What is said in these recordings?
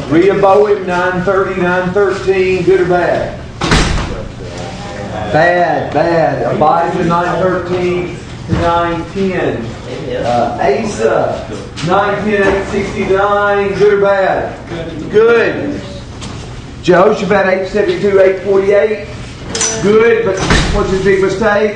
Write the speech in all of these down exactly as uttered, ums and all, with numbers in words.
Rehoboam nine thirty, nine thirteen, good or bad? Bad, bad. Abijah nine thirteen to nine ten. Uh, Asa nine ten, eight sixty-nine, good or bad? Good. Jehoshaphat eight seventy-two, eight forty-eight. Good, but what's his big mistake?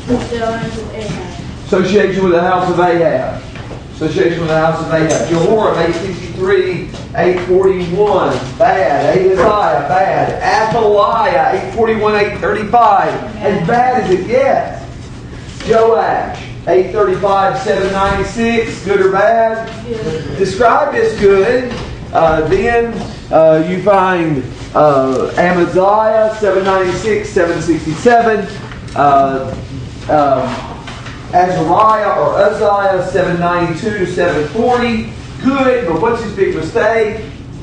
Association with the house of Ahab. Association with the house of Ahab. Jehoram eight sixty-three, eight forty-one. Bad. Ahaziah, bad. Athaliah eight forty-one, eight thirty-five. As bad as it gets. Joash eight thirty-five, seven ninety-six. Good or bad? Good. Described as good. Uh, then uh, you find uh, Amaziah seven ninety-six, seven sixty-seven. Uh, um, Azariah or Uzziah seven ninety-two to seven forty. Good, but what's his big mistake?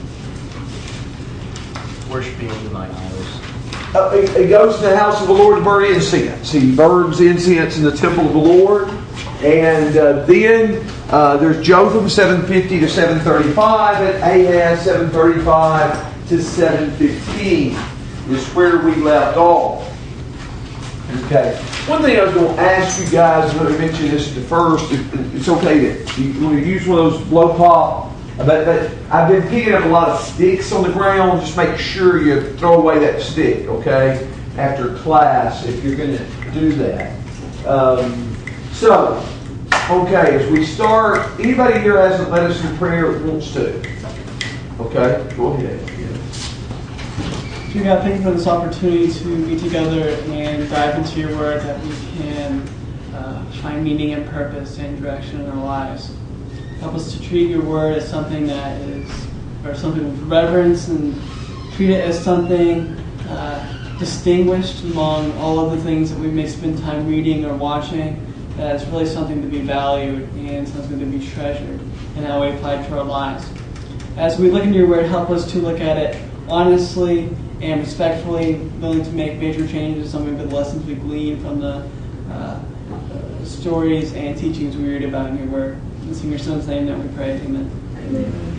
Worshipping like idols. Uh, he, he goes to the house of the Lord to burn incense. He burns incense in the temple of the Lord. And uh, then uh, there's Jotham seven fifty to seven thirty-five and Ahaz seven thirty-five to seven fifteen is where we left off. Okay. One thing I was going to ask you guys, I'm going to mention this at the first. It's okay that you want to use one of those blow pop. But, but I've been picking up a lot of sticks on the ground. Just make sure you throw away that stick, okay, after class if you're going to do that. Um, so, okay, as we start, anybody here hasn't led us in prayer wants to? Okay, go ahead. Dear God, thank you for this opportunity to be together and dive into your word that we can uh, find meaning and purpose and direction in our lives. Help us to treat your word as something that is, or something with reverence, and treat it as something uh, distinguished among all of the things that we may spend time reading or watching, that it's really something to be valued and something to be treasured in how we apply it to our lives. As we look into your word, help us to look at it honestly and respectfully, willing to make major changes on maybe the lessons we glean from the uh, uh, stories and teachings we read about in your word. It's in your son's name that we pray. Amen. Amen.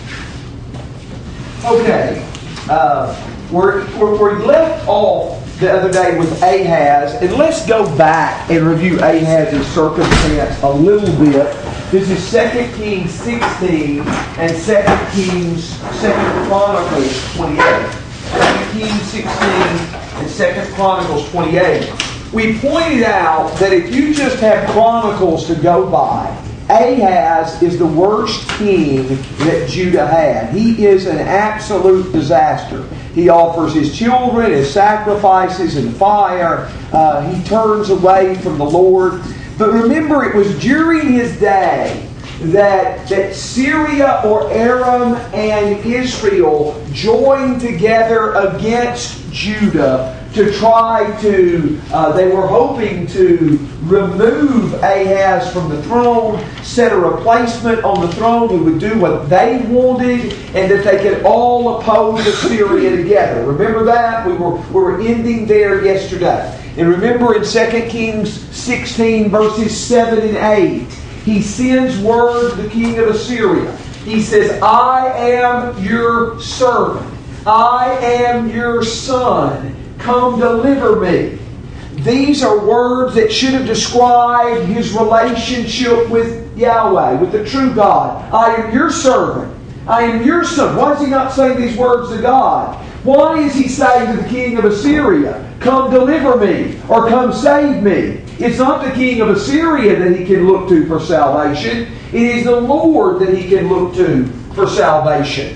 Okay. Uh, we're, we're, we left off the other day with Ahaz, and let's go back and review Ahaz's circumstance a little bit. This is Second Kings sixteen and Second Kings, Second Chronicles twenty-eight. Second Kings sixteen and Second Chronicles twenty-eight. We pointed out that if you just have Chronicles to go by, Ahaz is the worst king that Judah had. He is an absolute disaster. He offers his children as sacrifices and fire. Uh, he turns away from the Lord. But remember, it was during his day that, that Syria or Aram and Israel joined together against Judah to try to, uh, they were hoping to remove Ahaz from the throne, set a replacement on the throne who would do what they wanted, and that they could all oppose Assyria together. Remember that? We were, we were ending there yesterday. And remember in Second Kings sixteen, verses seven and eight, he sends word to the king of Assyria. He says, I am your servant. I am your son. Come deliver me. These are words that should have described his relationship with Yahweh, with the true God. I am your servant. I am your son. Why is he not saying these words to God? Why is he saying to the king of Assyria, come deliver me, or come save me? It's not the king of Assyria that he can look to for salvation. It is the Lord that he can look to for salvation.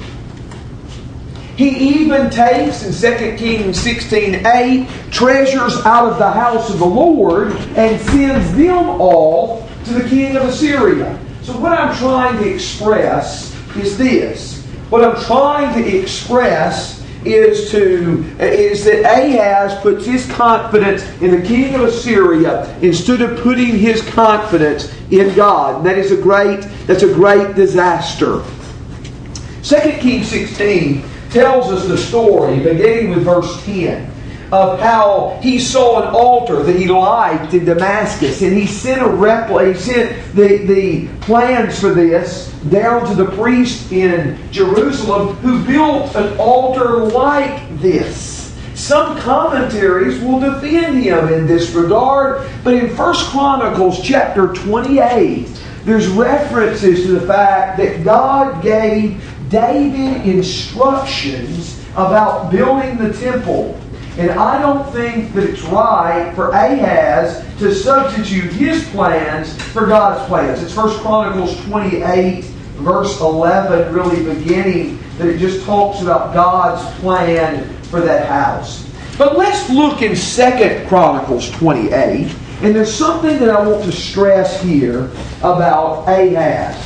He even takes, in Second Kings sixteen eight, treasures out of the house of the Lord and sends them all to the king of Assyria. So what I'm trying to express is this. What I'm trying to express is to is that Ahaz puts his confidence in the king of Assyria instead of putting his confidence in God. And that is a great that's a great disaster. Second Kings sixteen tells us the story, beginning with verse ten. of how he saw an altar that he liked in Damascus, and he sent a replica, he sent the, the plans for this down to the priest in Jerusalem who built an altar like this. Some commentaries will defend him in this regard, but in First Chronicles chapter twenty-eight, there's references to the fact that God gave David instructions about building the temple. And I don't think that it's right for Ahaz to substitute his plans for God's plans. It's First Chronicles twenty-eight, verse eleven, really beginning, that it just talks about God's plan for that house. But let's look in Second Chronicles twenty-eight, and there's something that I want to stress here about Ahaz.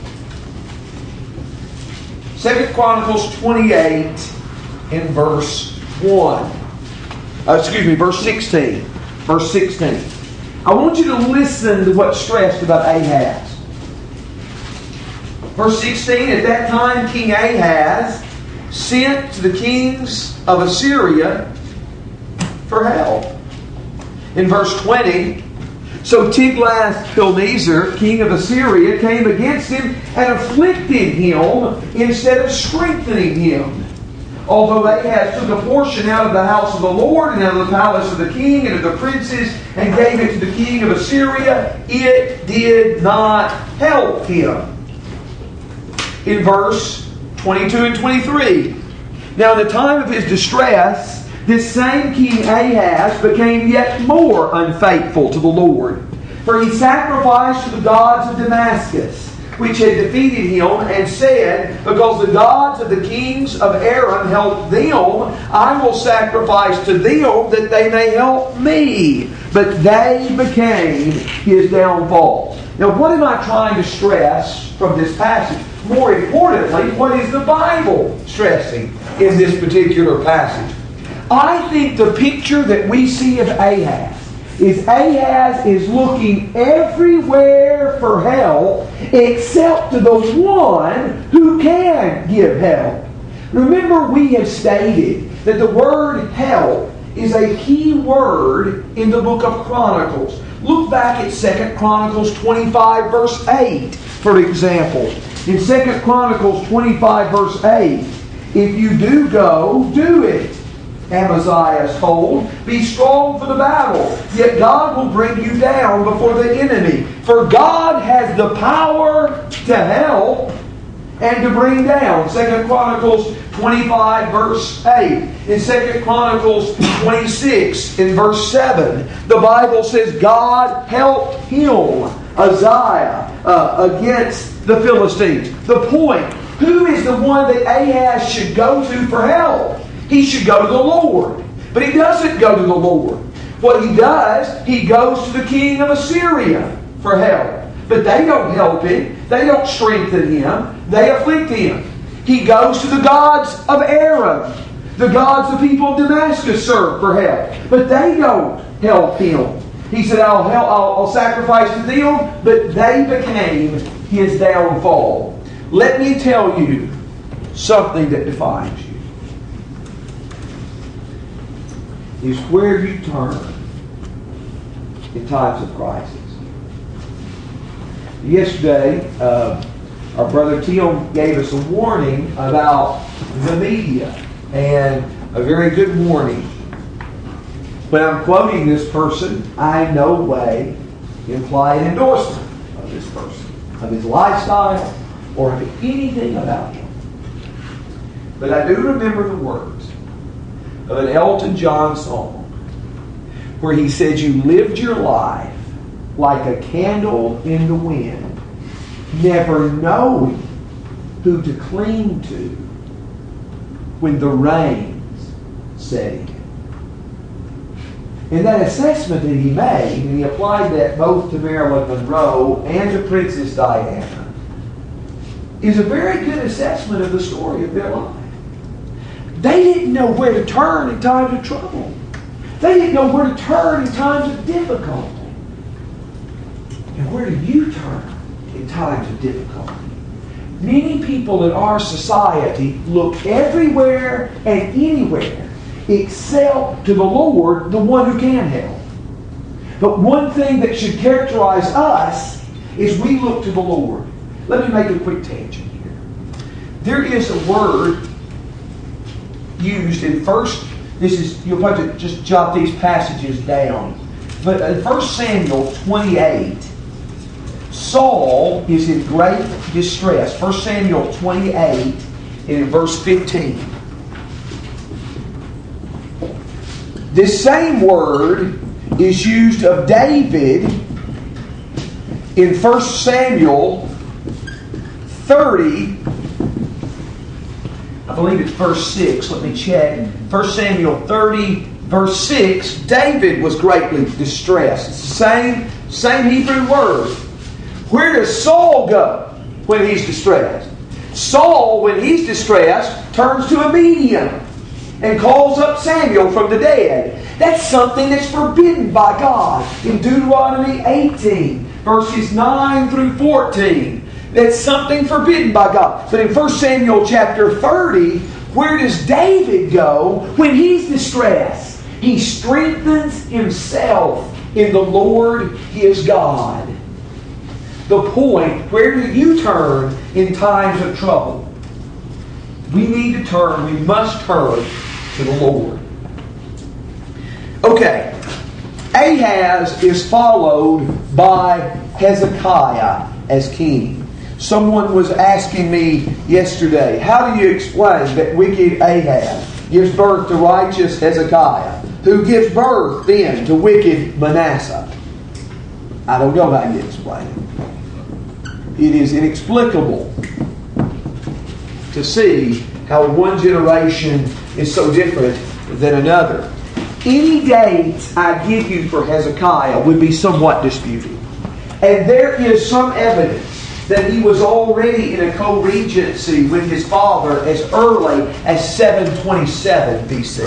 Second Chronicles twenty-eight in verse one. Uh, excuse me, verse sixteen. Verse sixteen. I want you to listen to what's stressed about Ahaz. Verse sixteen, at that time King Ahaz sent to the kings of Assyria for help. In verse twenty, so Tiglath-Pileser, king of Assyria, came against him and afflicted him instead of strengthening him. Although Ahaz took a portion out of the house of the Lord and out of the palace of the king and of the princes and gave it to the king of Assyria, it did not help him. In verse twenty-two and twenty-three, now in the time of his distress, this same King Ahaz became yet more unfaithful to the Lord. For he sacrificed to the gods of Damascus, which had defeated him, and said, because the gods of the kings of Aram helped them, I will sacrifice to them that they may help me. But they became his downfall. Now, what am I trying to stress from this passage? More importantly, what is the Bible stressing in this particular passage? I think the picture that we see of Ahaz is Ahaz is looking everywhere for help except to the one who can give help. Remember, we have stated that the word help is a key word in the book of Chronicles. Look back at Second Chronicles twenty-five, verse eight, for example. In Second Chronicles twenty-five, verse eight, if you do go, do it. Amaziah is told, be strong for the battle, yet God will bring you down before the enemy. For God has the power to help and to bring down. Second Chronicles twenty-five, verse eight. In Second Chronicles twenty-six, in verse seven, the Bible says God helped him, Uzziah, uh, against the Philistines. The point, who is the one that Ahaz should go to for help? He should go to the Lord. But he doesn't go to the Lord. What he does, he goes to the king of Assyria for help. But they don't help him. They don't strengthen him. They afflict him. He goes to the gods of Aram. The gods the people of Damascus serve for help. But they don't help him. He said, I'll, help, I'll, I'll sacrifice to them, but they became his downfall. Let me tell you something that defines you. Is where you turn in times of crisis. Yesterday, uh, our brother Tim gave us a warning about the media, and a very good warning. When I'm quoting this person, I in no way imply an endorsement of this person, of his lifestyle, or of anything about him. But I do remember the words of an Elton John song where he said, you lived your life like a candle in the wind, never knowing who to cling to when the rains set in. And that assessment that he made, and he applied that both to Marilyn Monroe and to Princess Diana, is a very good assessment of the story of their life. They didn't know where to turn in times of trouble. They didn't know where to turn in times of difficulty. And where do you turn in times of difficulty? Many people in our society look everywhere and anywhere except to the Lord, the one who can help. But one thing that should characterize us is we look to the Lord. Let me make a quick tangent here. There is a word used in first, this is, you'll have to just jot these passages down. But in First Samuel twenty-eight, Saul is in great distress. First Samuel twenty-eight, and in verse fifteen. This same word is used of David in First Samuel thirty. I believe it's verse six. Let me check. First Samuel thirty, verse six. David was greatly distressed. It's the same, same Hebrew word. Where does Saul go when he's distressed? Saul, when he's distressed, turns to a medium and calls up Samuel from the dead. That's something that's forbidden by God in Deuteronomy eighteen, verses nine through fourteen. That's something forbidden by God. But in First Samuel chapter thirty, where does David go when he's distressed? He strengthens himself in the Lord his God. The point, where do you turn in times of trouble? We need to turn, we must turn to the Lord. Okay, Ahaz is followed by Hezekiah as king. Someone was asking me yesterday, how do you explain that wicked Ahaz gives birth to righteous Hezekiah, who gives birth then to wicked Manasseh? I don't know how you explain it. It is inexplicable to see how one generation is so different than another. Any dates I give you for Hezekiah would be somewhat disputed. And there is some evidence that he was already in a co-regency with his father as early as seven twenty-seven B C.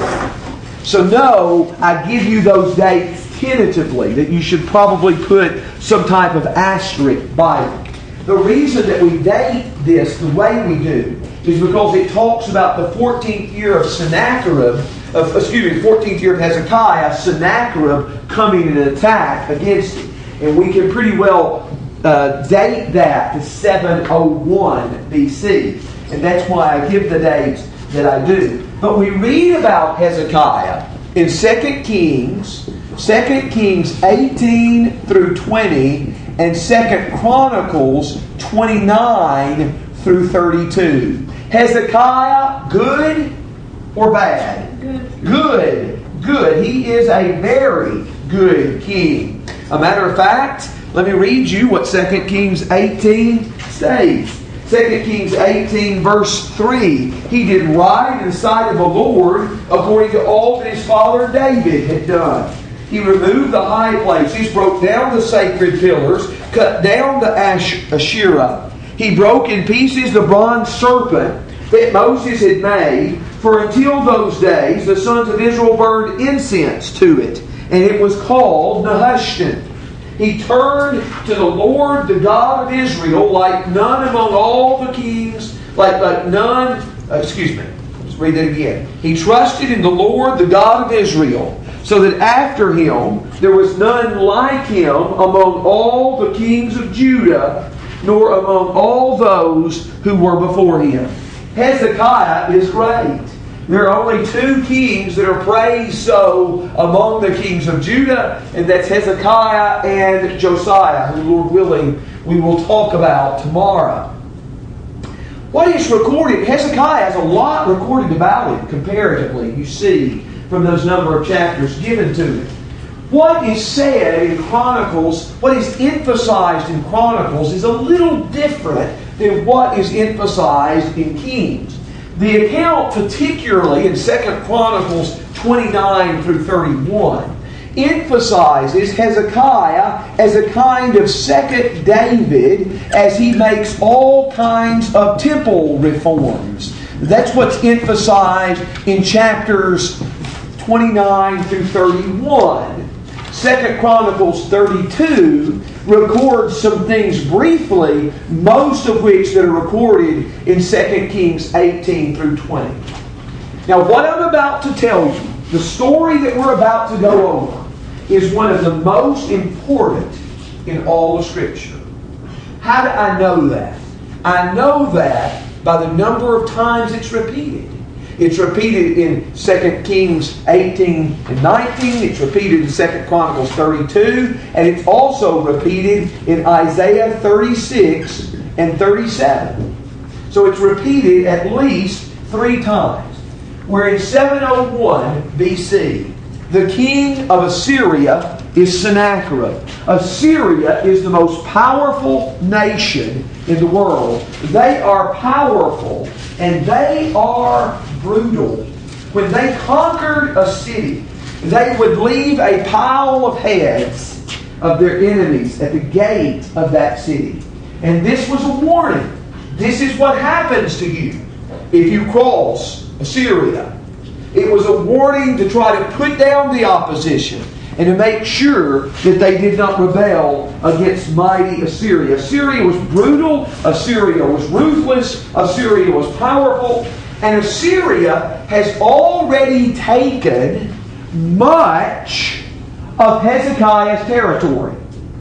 So no, I give you those dates tentatively, that you should probably put some type of asterisk by them. The reason that we date this the way we do is because it talks about the fourteenth year of Sennacherib, of, excuse me, the fourteenth year of Hezekiah, Sennacherib coming in an attack against him. And we can pretty well uh, date that to seven oh one B C. And that's why I give the dates that I do. But we read about Hezekiah in Second Kings, Second Kings eighteen through twenty, and Second Chronicles twenty-nine through thirty-two. Hezekiah, good or bad? Good. Good. Good. He is a very good king. A matter of fact, let me read you what Second Kings eighteen states. Second Kings eighteen verse three. He did right in the sight of the Lord according to all that his father David had done. He removed the high places, broke down the sacred pillars, cut down the Ash- Asherah. He broke in pieces the bronze serpent that Moses had made, for until those days the sons of Israel burned incense to it, and it was called Nehushtan. He turned to the Lord, the God of Israel, like none among all the kings, like, like none, uh, excuse me, let's read that again. He trusted in the Lord, the God of Israel, so that after him there was none like him among all the kings of Judah, nor among all those who were before him. Hezekiah is great. There are only two kings that are praised so among the kings of Judah, and that's Hezekiah and Josiah, who, Lord willing, we will talk about tomorrow. What is recorded? Hezekiah has a lot recorded about him comparatively, you see, from those number of chapters given to him. What is said in Chronicles, what is emphasized in Chronicles, is a little different than what is emphasized in Kings. The account, particularly in Second Chronicles twenty-nine through thirty-one, emphasizes Hezekiah as a kind of second David as he makes all kinds of temple reforms. That's what's emphasized in chapters twenty-nine through thirty-one. Second Chronicles thirty-two records some things briefly, most of which that are recorded in Second Kings eighteen through twenty. Now, what I'm about to tell you The story that we're about to go over is one of the most important in all of Scripture. How do I know that? I know that by the number of times it's repeated. It's repeated in Second Kings eighteen and nineteen. It's repeated in Second Chronicles thirty-two. And it's also repeated in Isaiah thirty-six and thirty-seven. So it's repeated at least three times. Where in seven oh one B C, the king of Assyria is Sennacherib. Assyria is the most powerful nation in the world. They are powerful and they are brutal. When they conquered a city, they would leave a pile of heads of their enemies at the gate of that city. And this was a warning. This is what happens to you if you cross Assyria. It was a warning to try to put down the opposition and to make sure that they did not rebel against mighty Assyria. Assyria was brutal. Assyria was ruthless. Assyria was powerful. And Assyria has already taken much of Hezekiah's territory.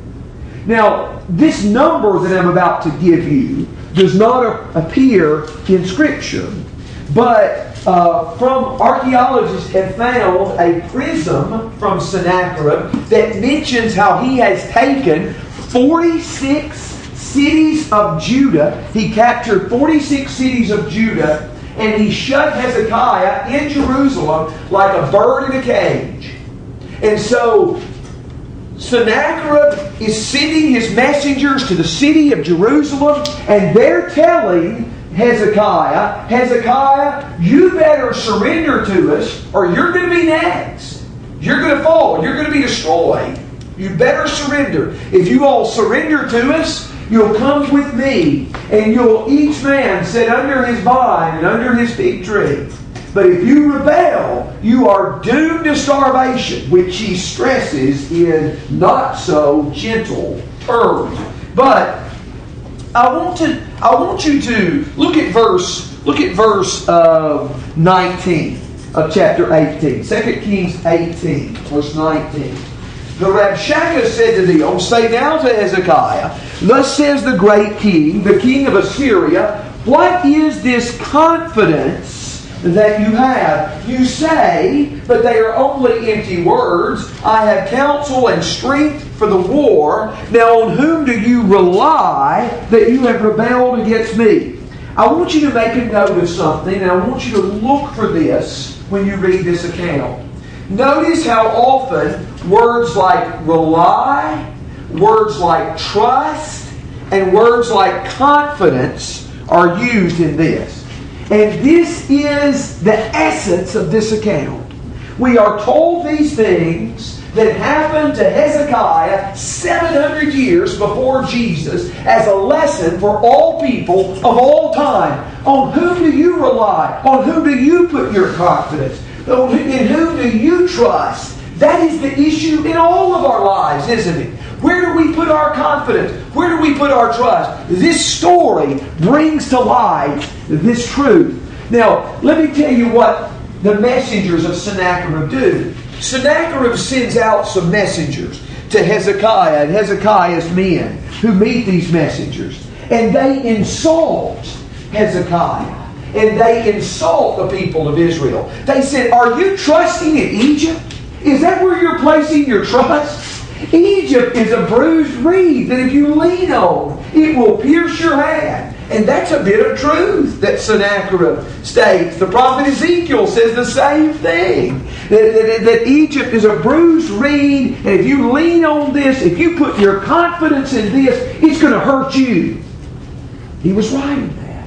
Now, this number that I'm about to give you does not appear in Scripture. But uh, from archaeologists have found a prism from Sennacherib that mentions how he has taken forty-six cities of Judah. He captured forty-six cities of Judah, and he shut Hezekiah in Jerusalem like a bird in a cage. And so Sennacherib is sending his messengers to the city of Jerusalem, and they're telling Hezekiah, Hezekiah, you better surrender to us or you're going to be next. You're going to fall. You're going to be destroyed. You better surrender. If you all surrender to us, you'll come with me and you'll each man sit under his vine and under his fig tree. But if you rebel, you are doomed to starvation, which he stresses in not so gentle terms. But I want to I want you to look at verse look at verse uh, nineteen of chapter eighteen. Second Kings eighteen, verse nineteen. The Rabshakeh said to thee, O say now to Hezekiah, thus says the great king, the king of Assyria, what is this confidence that you have? You say, but they are only empty words. I have counsel and strength for the war. Now on whom do you rely that you have rebelled against me? I want you to make a note of something, and I want you to look for this when you read this account. Notice how often words like rely, words like trust, and words like confidence are used in this. And this is the essence of this account. We are told these things that happened to Hezekiah seven hundred years before Jesus as a lesson for all people of all time. On whom do you rely? On whom do you put your confidence? In whom do you trust? That is the issue in all of our lives, isn't it? Where do we put our confidence? Where do we put our trust? This story brings to light this truth. Now, let me tell you what the messengers of Sennacherib do. Sennacherib sends out some messengers to Hezekiah and Hezekiah's men who meet these messengers. And they insult Hezekiah. And they insult the people of Israel. They said, are you trusting in Egypt? Is that where you're placing your trust? Egypt is a bruised reed that if you lean on, it will pierce your hand. And that's a bit of truth that Sennacherib states. The prophet Ezekiel says the same thing. That, that, that Egypt is a bruised reed, and if you lean on this, if you put your confidence in this, it's going to hurt you. He was right in that.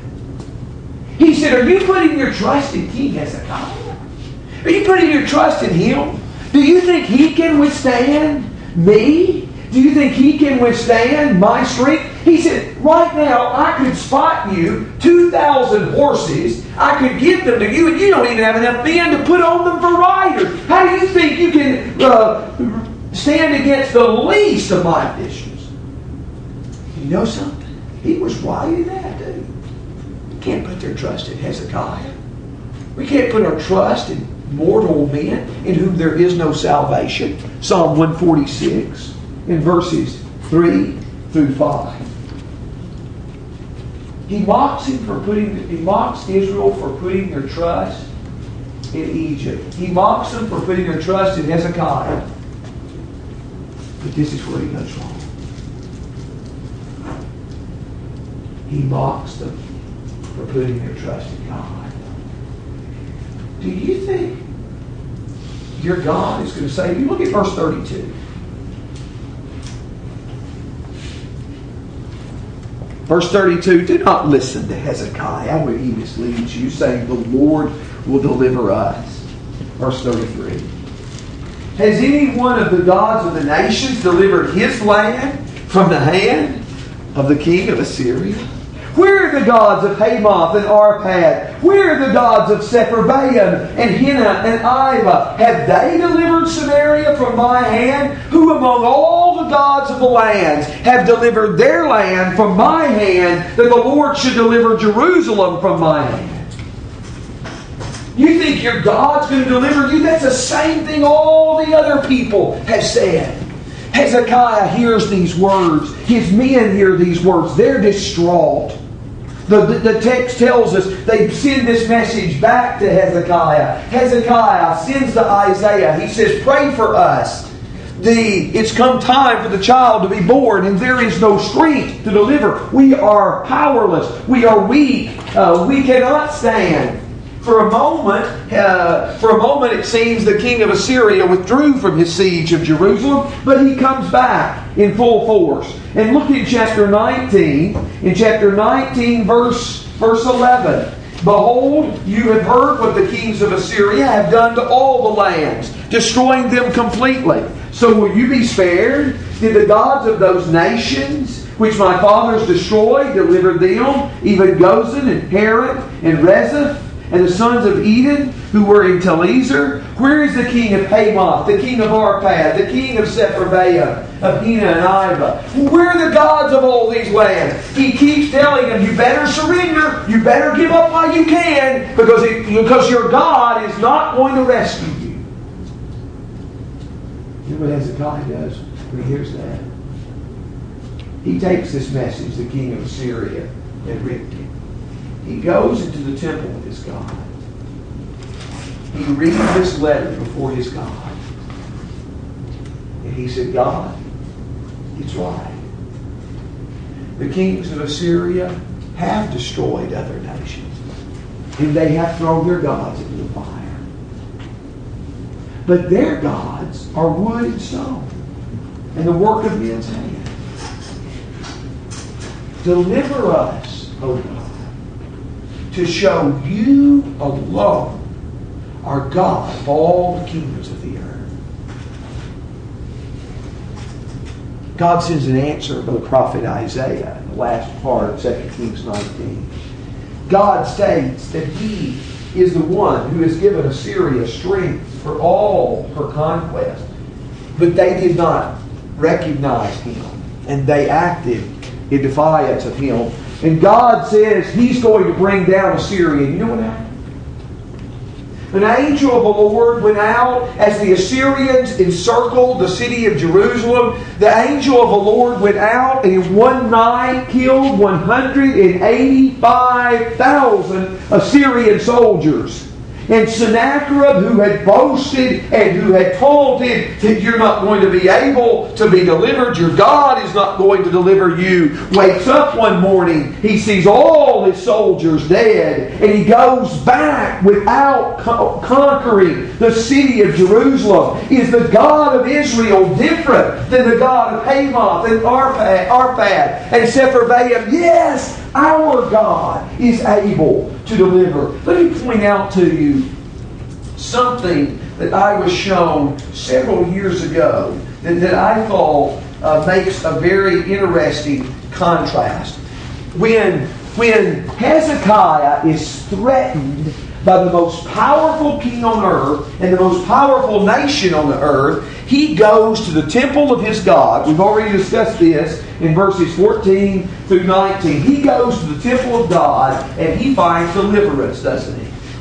He said, are you putting your trust in King Hezekiah? Are you putting your trust in him? Do you think he can withstand me? Do you think he can withstand my strength? He said, right now I could spot you two thousand horses. I could give them to you, and you don't even have enough men to put on them for riders. How do you think you can uh, stand against the least of my officials? You know something? He was right in that, dude. You can't put their trust in Hezekiah. We can't put our trust in mortal men in whom there is no salvation. Psalm one forty-six in verses three through five. He mocks him for putting he mocks Israel for putting their trust in Egypt. He mocks them for putting their trust in Hezekiah. But this is where he goes wrong. He mocks them for putting their trust in God. Do you think your God is going to save you? Look at verse thirty-two. Verse thirty-two, do not listen to Hezekiah when he misleads you, saying, the Lord will deliver us. Verse thirty-three. Has any one of the gods of the nations delivered his land from the hand of the king of Assyria? Where are the gods of Hamath and Arpad? Where are the gods of Sepharvaim and Hena and Iva? Have they delivered Samaria from my hand? Who among all the gods of the lands have delivered their land from my hand, that the Lord should deliver Jerusalem from my hand? You think your God's going to deliver you? That's the same thing all the other people have said. Hezekiah hears these words. His men hear these words. They're distraught. The, the, the text tells us they send this message back to Hezekiah. Hezekiah sends to Isaiah. He says, pray for us. The, it's come time for the child to be born, and there is no strength to deliver. We are powerless. We are weak. Uh, we cannot stand. For a moment, uh, for a moment, it seems the king of Assyria withdrew from his siege of Jerusalem, but he comes back in full force. And look at chapter nineteen. In chapter nineteen, verse verse eleven. Behold, you have heard what the kings of Assyria have done to all the lands, destroying them completely. So will you be spared? Did the gods of those nations which my fathers destroyed deliver them, even Gozan and Haran and Rezeph, and the sons of Eden who were in Telezer? Where is the king of Hamath, the king of Arpad, the king of Sepharvaim, of Hena and Iva? Where are the gods of all these lands? He keeps telling them, you better surrender, you better give up while you can, because, it, because your God is not going to rescue you. You know what Hezekiah does when he hears that? He takes this message the king of Assyria had written him. He goes into the temple of his God. He reads this letter before his God. And he said, God, it's right. The kings of Assyria have destroyed other nations. And they have thrown their gods into the fire. But their gods are wood and stone, and the work of men's hands. Deliver us, O God, to show you alone are God of all the kingdoms of the earth. God sends an answer by the prophet Isaiah in the last part of Second Kings nineteen. God states that He is the one who has given Assyria strength for all her conquest. But they did not recognize Him, and they acted in defiance of Him. And God says He's going to bring down Assyria. You know what happened? An angel of the Lord went out as the Assyrians encircled the city of Jerusalem. The angel of the Lord went out and in one night killed one hundred eighty-five thousand Assyrian soldiers. And Sennacherib, who had boasted and who had taunted that you're not going to be able to be delivered, your God is not going to deliver you, wakes up one morning, he sees all his soldiers dead, and he goes back without co- conquering the city of Jerusalem. Is the God of Israel different than the God of Hamath and Arpad, Arpad and Sepharvaim? Yes, our God is able to deliver. Let me point out to you something that I was shown several years ago that, that I thought uh, makes a very interesting contrast. When, when Hezekiah is threatened by the most powerful king on earth and the most powerful nation on the earth, he goes to the temple of his God. We've already discussed this in verses fourteen through nineteen. He goes to the temple of God and he finds deliverance, doesn't he?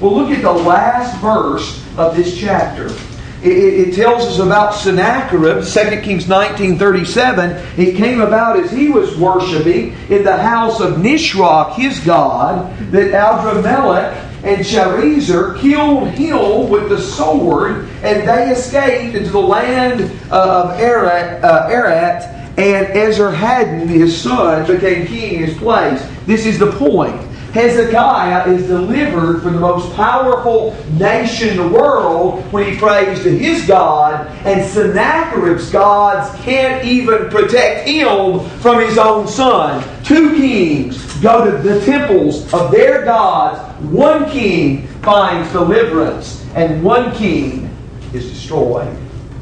Well, look at the last verse of this chapter. It, it, it tells us about Sennacherib, Second Kings nineteen thirty-seven. It came about as he was worshiping in the house of Nisroch, his god, that Adramelech and Sharezer killed him with the sword, and they escaped into the land of Arat, uh, Arat, and Esarhaddon, his son, became king in his place. This is the point. Hezekiah is delivered from the most powerful nation in the world when he prays to his God, and Sennacherib's gods can't even protect him from his own son. Two kings go to the temples of their gods. One king finds deliverance, and one king is destroyed.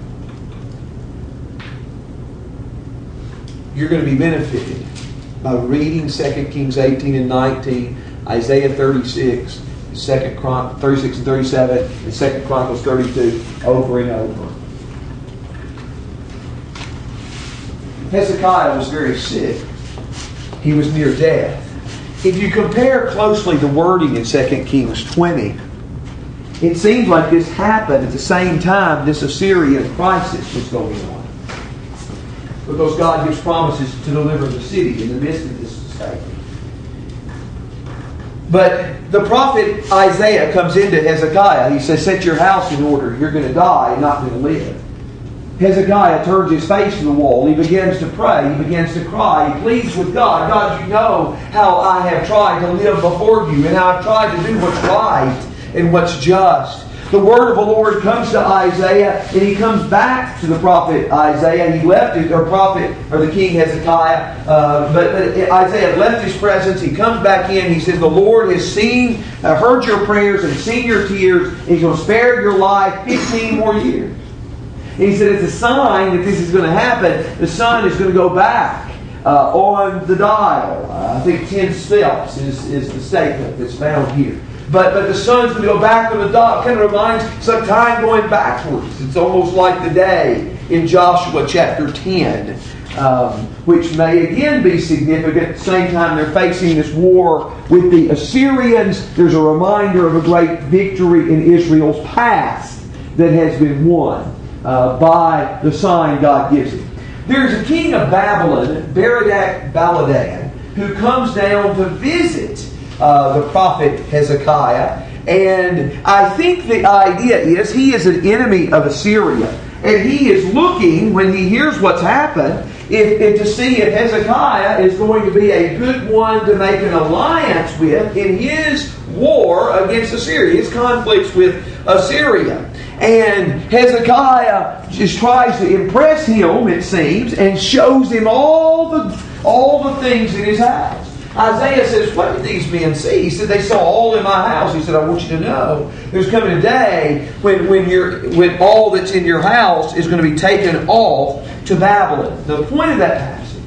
You're going to be benefited by reading Second Kings eighteen and nineteen, Isaiah thirty-six, Second Chron- thirty-six and thirty-seven, and Second Chronicles thirty-two over and over. Hezekiah was very sick. He was near death. If you compare closely the wording in Second Kings twenty, it seems like this happened at the same time this Assyrian crisis was going on. Because God gives promises to deliver the city in the midst of this state. But the prophet Isaiah comes into Hezekiah. He says, set your house in order. You're going to die and not going to live. Hezekiah turns his face to the wall. He begins to pray. He begins to cry. He pleads with God. God, you know how I have tried to live before you and how I've tried to do what's right and what's just. The word of the Lord comes to Isaiah, and he comes back to the prophet Isaiah. He left his, or prophet, or the king Hezekiah, uh, but, but Isaiah left his presence. He comes back in. He says, the Lord has seen, uh, heard your prayers and seen your tears. And He's going to spare your life fifteen more years. And he said, it's a sign that this is going to happen. The sun is going to go back uh, on the dial. Uh, I think ten steps is, is the statement that's found here. But but the sun's going to go back on the dial. It kind of reminds, it's like time going backwards. It's almost like the day in Joshua chapter ten, um, which may again be significant. At the same time, they're facing this war with the Assyrians. There's a reminder of a great victory in Israel's past that has been won uh, by the sign God gives him. There's a king of Babylon, Berodach Baladan, who comes down to visit Uh, the prophet Hezekiah. And I think the idea is he is an enemy of Assyria. And he is looking, when he hears what's happened, if, if to see if Hezekiah is going to be a good one to make an alliance with in his war against Assyria, his conflicts with Assyria. And Hezekiah just tries to impress him, it seems, and shows him all the all the things in his house. Isaiah says, what did these men see? He said, they saw all in my house. He said, I want you to know there's coming a day when, when, you're, when all that's in your house is going to be taken off to Babylon. The point of that passage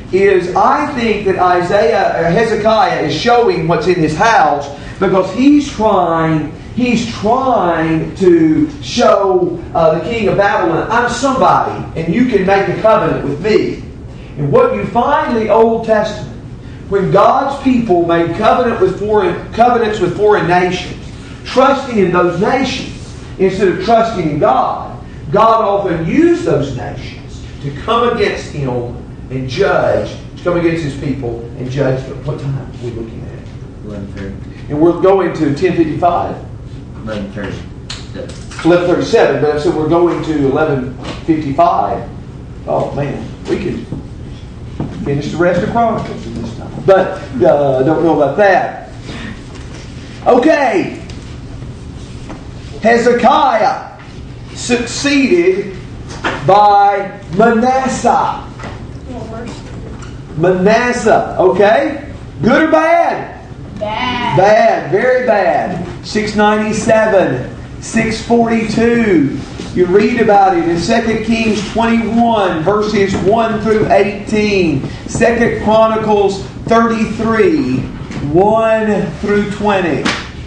is I think that Isaiah, or Hezekiah is showing what's in his house because he's trying He's trying to show uh, the king of Babylon, I'm somebody and you can make a covenant with me. And what you find in the Old Testament, when God's people made covenant with foreign, covenants with foreign nations, trusting in those nations instead of trusting in God, God often used those nations to come against Him and judge, to come against His people and judge them. What time are we looking at? eleven thirty. And we're going to ten fifty-five. eleven thirty. eleven thirty-seven, but I said we're going to eleven fifty-five. Oh man, we could finish the rest of Chronicles in this time. But uh, I don't know about that. Okay. Hezekiah succeeded by Manasseh. Manasseh. Okay? Good or bad? Bad. Bad. Very bad. six ninety-seven. six forty-two. You read about it in Second Kings twenty-one, verses one through eighteen. Second Chronicles thirty-three, one through twenty.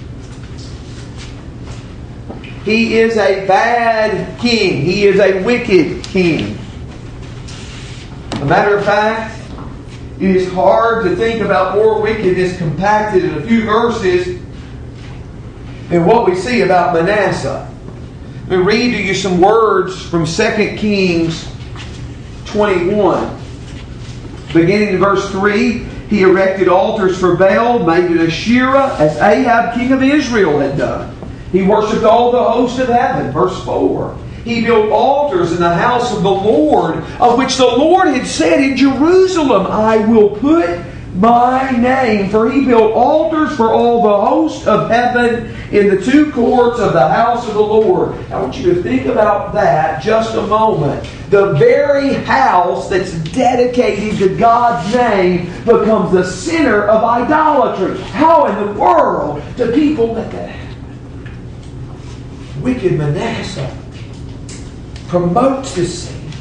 He is a bad king. He is a wicked king. As a matter of fact, it is hard to think about more wickedness compacted in a few verses. than what we see about Manasseh. Let me read to you some words from Second Kings twenty-one. Beginning in verse three, he erected altars for Baal, made an Asherah, as Ahab, king of Israel, had done. He worshipped all the hosts of heaven. Verse four. He built altars in the house of the Lord, of which the Lord had said, in Jerusalem I will put my name. For he built altars for all the hosts of heaven in the two courts of the house of the Lord. I want you to think about that just a moment. The very house that's dedicated to God's name becomes the center of idolatry. How in the world do people let that happen? Wicked Manasseh promotes this sin.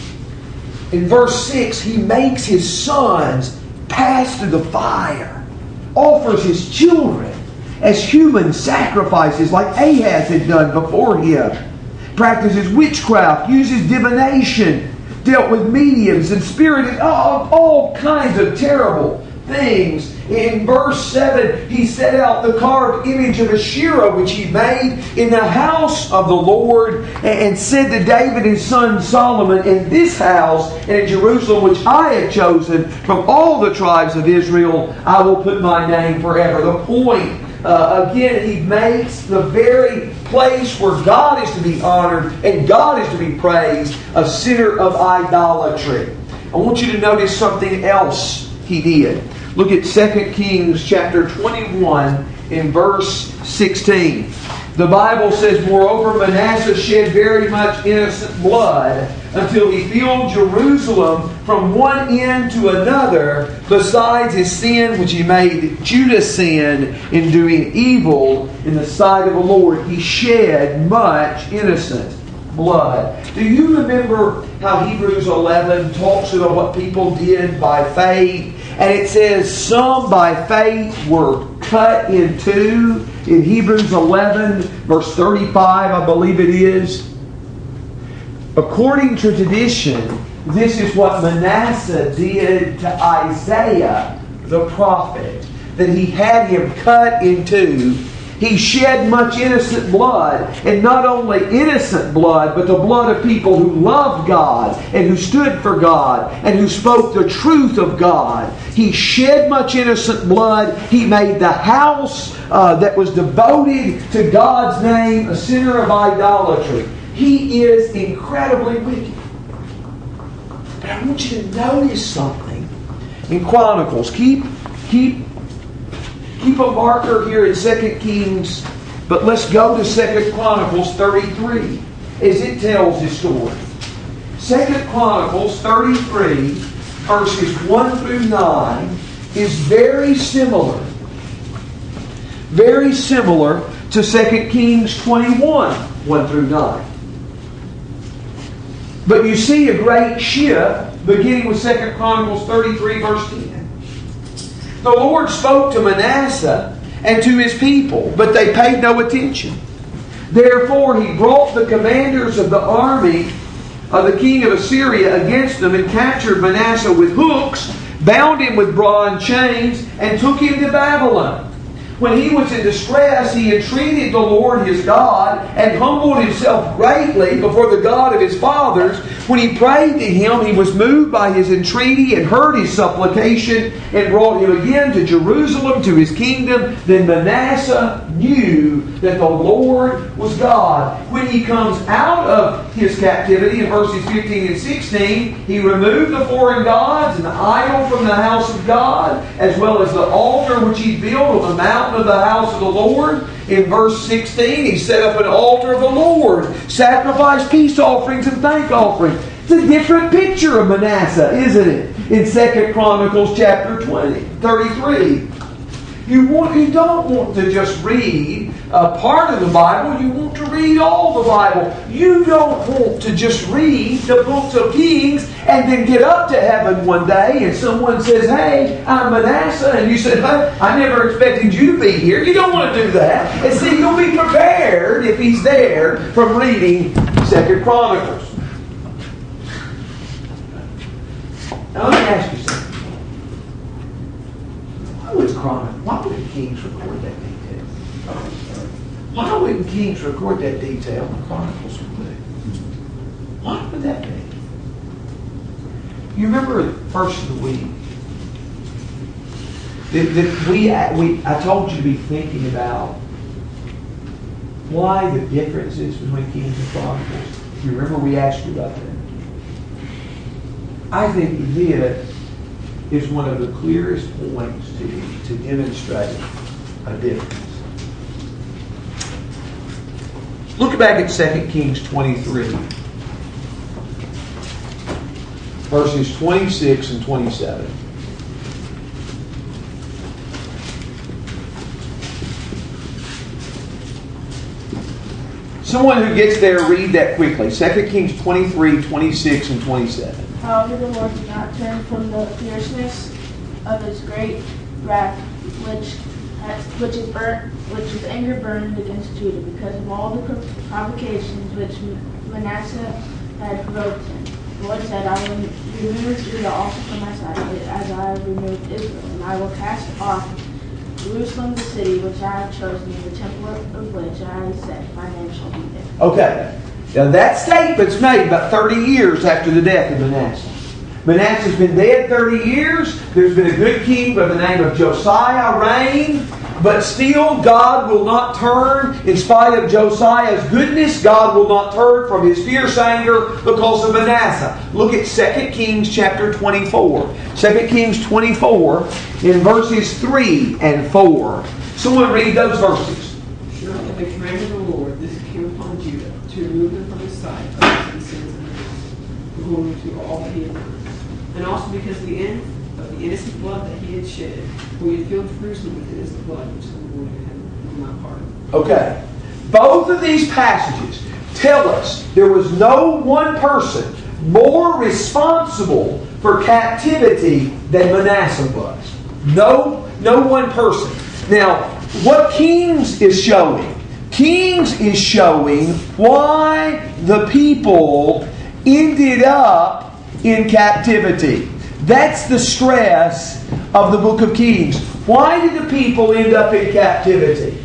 In verse six, he makes his sons pass through the fire, offers his children as human sacrifices like Ahaz had done before him, practices witchcraft, uses divination, dealt with mediums and spirited all, all kinds of terrible things. In verse seven, he set out the carved image of Asherah, which he made in the house of the Lord, and said to David his son Solomon, in this house and in Jerusalem, which I have chosen from all the tribes of Israel, I will put my name forever. The point, uh, again, he makes the very place where God is to be honored and God is to be praised a center of idolatry. I want you to notice something else he did. Look at Second Kings chapter twenty-one in verse sixteen. The Bible says, moreover, Manasseh shed very much innocent blood until he filled Jerusalem from one end to another, besides his sin which he made Judah sin in doing evil in the sight of the Lord. He shed much innocent blood. Do you remember how Hebrews eleven talks about what people did by faith? And it says some by faith were cut in two. In Hebrews eleven, verse thirty-five, I believe it is. According to tradition, this is what Manasseh did to Isaiah the prophet. That he had him cut in two. He shed much innocent blood, and not only innocent blood, but the blood of people who loved God and who stood for God and who spoke the truth of God. He shed much innocent blood. He made the house uh, that was devoted to God's name a center of idolatry. He is incredibly wicked. But I want you to notice something in Chronicles. Keep, keep Keep a marker here in Second Kings, but let's go to Second Chronicles thirty-three as it tells the story. Second Chronicles thirty-three, verses one through nine, is very similar. Very similar to Second Kings twenty-one, one through nine. But you see a great shift beginning with Second Chronicles thirty-three, verse ten. The Lord spoke to Manasseh and to his people, but they paid no attention. Therefore he brought the commanders of the army of the king of Assyria against them and captured Manasseh with hooks, bound him with bronze chains, and took him to Babylon. When he was in distress, he entreated the Lord his God and humbled himself greatly before the God of his fathers. When he prayed to him, he was moved by his entreaty and heard his supplication and brought him again to Jerusalem, to his kingdom. Then Manasseh knew that the Lord was God. When he comes out of his captivity, in verses fifteen and sixteen, he removed the foreign gods and the idol from the house of God, as well as the altar which he built on the mountain of the house of the Lord. In verse sixteen, he set up an altar of the Lord, sacrificed peace offerings and thank offerings. It's a different picture of Manasseh, isn't it? In Second Chronicles chapter twenty, thirty-three. You want, you don't want to just read a part of the Bible. You want to read all the Bible. You don't want to just read the books of Kings and then get up to heaven one day and someone says, "Hey, I'm Manasseh," and you said, "Hey, I never expected you to be here." You don't want to do that. And see, you'll be prepared if he's there from reading Second Chronicles. Now let me ask you something. Why would Chronicles, why would the Kings record that detail? Why wouldn't Kings record that detail and Chronicles would? What would that be? You remember the first of the week that, that we, we I told you to be thinking about why the differences between Kings and Chronicles. You remember we asked you about that? I think this is one of the clearest points to, to demonstrate a difference. Look back at Second Kings twenty-three, verses twenty-six and twenty-seven. Someone who gets there, read that quickly. Second Kings twenty-three, twenty-six, and twenty-seven. However, the Lord did not turn from the fierceness of his great wrath, which has, which is burnt, which his anger burned against Judah, because of all the provocations which Manasseh had provoked him. The Lord said, "I will remove Judah also from my side, as I have removed Israel, and I will cast off Jerusalem, the city which I have chosen, and the temple of which I have said, my name shall be there." Okay. Now that statement's made about thirty years after the death of Manasseh. Manasseh's been dead thirty years. There's been a good king by the name of Josiah reign. But still, God will not turn, in spite of Josiah's goodness, God will not turn from His fierce anger because of Manasseh. Look at Second Kings chapter twenty-four. Second Kings twenty-four in verses three and four. Someone read those verses. Surely at the command of the Lord, this came upon Judah, to remove them from his side of the sins of Manasseh, according to all that he had done. And also because of the end of the innocent blood that he had shed, for he had filled Jerusalem with innocent blood, which the Lord had not pardoned. Okay. Both of these passages tell us there was no one person more responsible for captivity than Manasseh was. No, no one person. Now, what Kings is showing, Kings is showing why the people ended up in captivity. That's the stress of the book of Kings. Why did the people end up in captivity?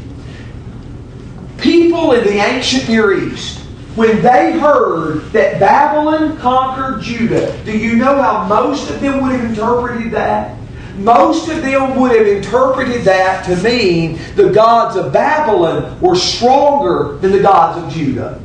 People in the ancient Near East, when they heard that Babylon conquered Judah, do you know how most of them would have interpreted that? Most of them would have interpreted that to mean the gods of Babylon were stronger than the gods of Judah.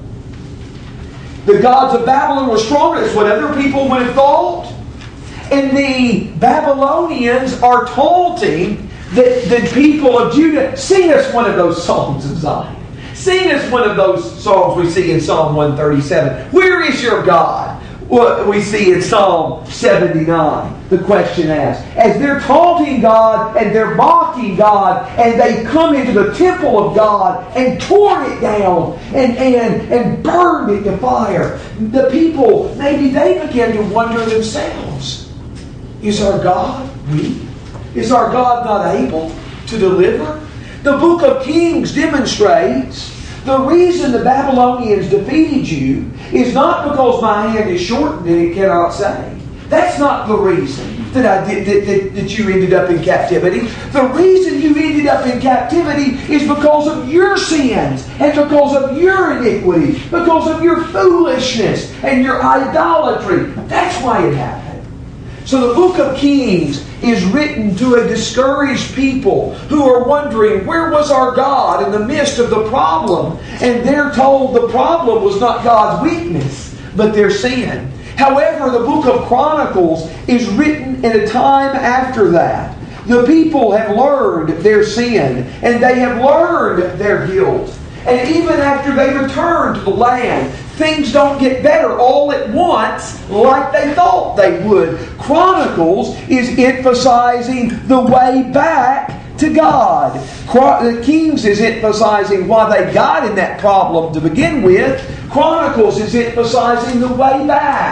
The gods of Babylon were stronger. That's what other people would have thought. And the Babylonians are taunting the, the people of Judah. Sing us one of those songs of Zion. Sing us one of those songs we see in Psalm one thirty-seven. Where is your God? What we see in Psalm seventy-nine. The question asked. As they're taunting God and they're mocking God, and they come into the temple of God and tore it down and, and, and burned it to fire, the people, maybe they began to wonder themselves. Is our God weak? Is our God not able to deliver? The book of Kings demonstrates the reason the Babylonians defeated you is not because my hand is shortened and it cannot save. That's not the reason that I did that, that, that you ended up in captivity. The reason you ended up in captivity is because of your sins and because of your iniquity, because of your foolishness and your idolatry. That's why it happened. So the book of Kings is written to a discouraged people who are wondering, where was our God in the midst of the problem? And they're told the problem was not God's weakness, but their sin. However, the book of Chronicles is written in a time after that. The people have learned their sin, and they have learned their guilt. And even after they return to the land, things don't get better all at once like they thought they would. Chronicles is emphasizing the way back to God. The Kings is emphasizing why they got in that problem to begin with. Chronicles is emphasizing the way back.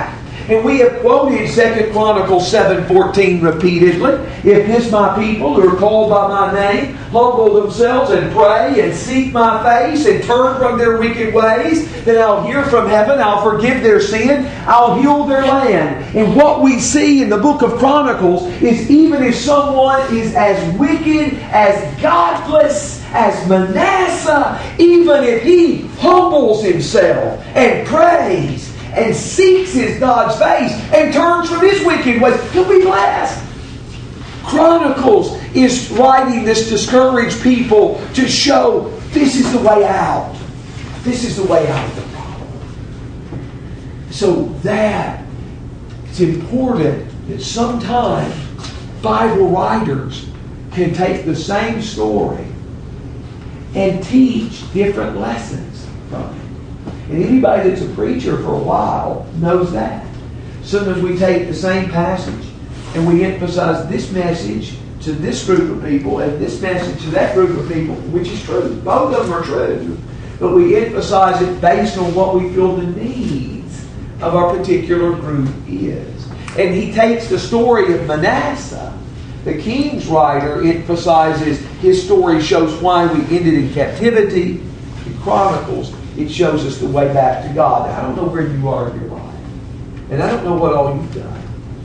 And we have quoted Second Chronicles seven fourteen repeatedly. If this my people who are called by my name humble themselves and pray and seek my face and turn from their wicked ways, then I'll hear from heaven, I'll forgive their sin, I'll heal their land. And what we see in the book of Chronicles is even if someone is as wicked, as godless as Manasseh, even if he humbles himself and prays and seeks his God's face and turns from his wicked ways, he'll be blessed. Chronicles is writing this discouraged people to show this is the way out. This is the way out of the problem. So that it's important that sometimes Bible writers can take the same story and teach different lessons from it. And anybody that's a preacher for a while knows that. Sometimes we take the same passage and we emphasize this message to this group of people and this message to that group of people, which is true. Both of them are true. But we emphasize it based on what we feel the needs of our particular group is. And he takes the story of Manasseh. The King's writer emphasizes his story shows why we ended in captivity. In Chronicles, it shows us the way back to God. Now, I don't know where you are in your life. And I don't know what all you've done.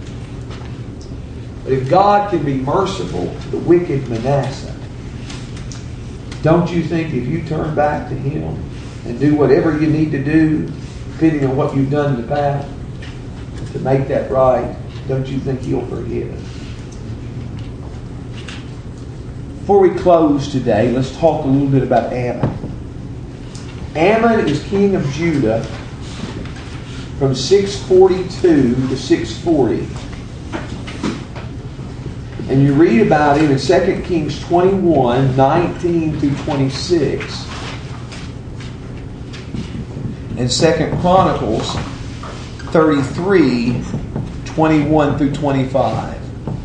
But if God can be merciful to the wicked Manasseh, don't you think if you turn back to Him and do whatever you need to do, depending on what you've done in the past, to make that right, don't you think He'll forgive? Before we close today, let's talk a little bit about Ammon. Ammon is king of Judah from six forty-two to six forty. And you read about him in Second Kings twenty-one, nineteen through twenty-six. And Second Chronicles thirty-three, twenty-one through twenty-five.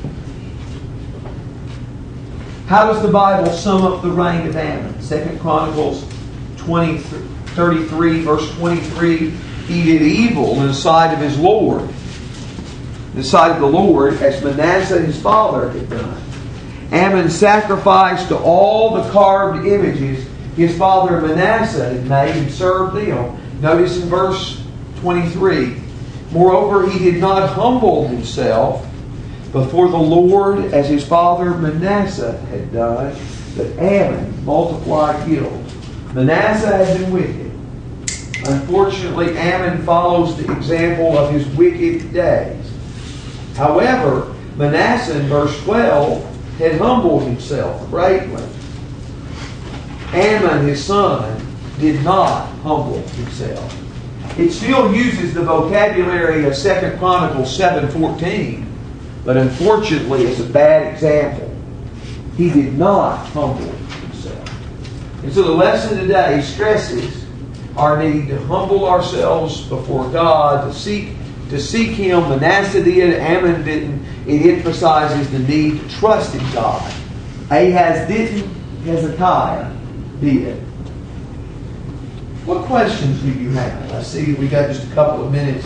How does the Bible sum up the reign of Ammon? Second Chronicles twenty, thirty-three, verse twenty-three. He did evil in the sight of his Lord. In the sight of the Lord, as Manasseh his father had done. Ammon sacrificed to all the carved images his father Manasseh had made and served them. Notice in verse twenty-three. Moreover, he did not humble himself before the Lord as his father Manasseh had done, but Ammon multiplied guilt. Manasseh had been wicked. Unfortunately, Ammon follows the example of his wicked days. However, Manasseh in verse twelve had humbled himself greatly. Ammon, his son, did not humble himself. It still uses the vocabulary of Second Chronicles seven fourteen, but unfortunately it's a bad example. He did not humble himself. And so the lesson today stresses our need to humble ourselves before God, to seek to seek Him. Manasseh did, Ammon didn't. It emphasizes the need to trust in God. Ahaz didn't, Hezekiah did. What questions do you have? I see we got just a couple of minutes.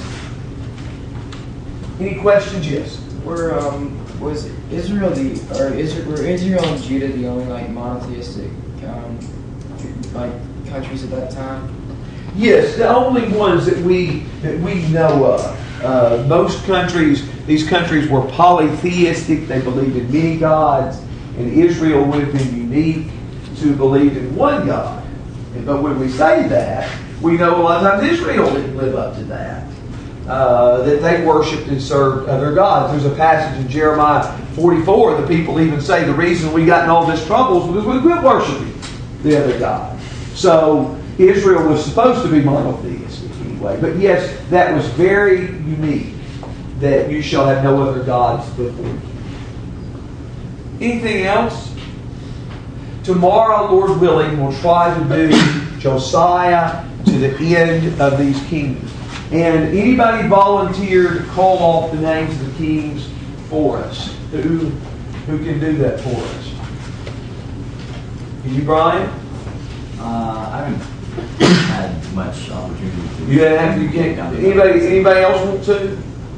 Any questions? Yes. Were um was Israel the or Israel were Israel and Judah the only like monotheistic um like countries at that time? Yes, the only ones that we that we know of. Uh, most countries, these countries were polytheistic. They believed in many gods, and Israel would have been unique to believe in one God. But when we say that, we know a lot of times Israel didn't live up to that. Uh, that they worshipped and served other gods. There's a passage in Jeremiah forty-four. The people even say the reason we got in all this trouble is because we quit worshiping the other God. So Israel was supposed to be monotheistic anyway. But yes, that was very unique. That you shall have no other gods before you. Anything else? Tomorrow, Lord willing, we'll try to do Josiah to the end of these kingdoms. And anybody volunteer to call off the names of the kings for us? Who, who can do that for us? Can you, Brian? Uh, I haven't had much opportunity to. You have to get anybody. Anybody else want to?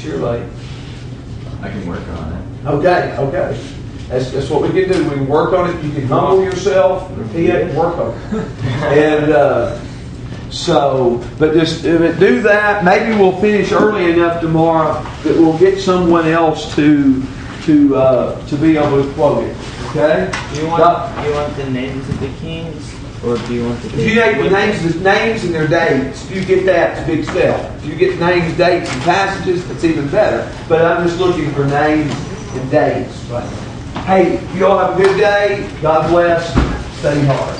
Sure, like, I can work on it. Okay, okay. That's, that's what we can do. We can work on it. You can humble yourself, repent, and work on it. And uh, so, but just if it do that, maybe we'll finish early enough tomorrow that we'll get someone else to to uh, to be able to quote it. Okay? Do you want do you want the names of the kings, or do you want the? If you name the names, the names and their dates, if you get that, it's a big step. If you get names, dates, and passages, it's even better. But I'm just looking for names and dates. But hey, you all have a good day. God bless. Stay hard.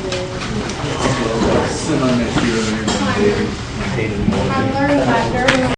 Sit on that here and there. I'm learning that during